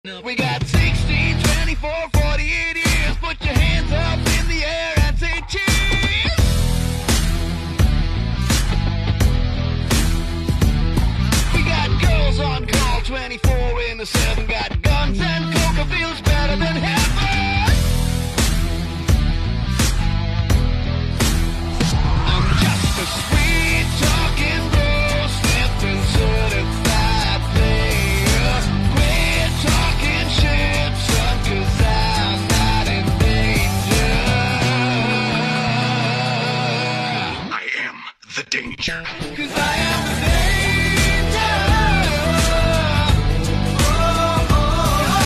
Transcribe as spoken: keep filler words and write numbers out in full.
We got sixteen, twenty-four, forty-eight years. Put your hands up in the air and say cheers. We got girls on call, twenty-four into seven. Got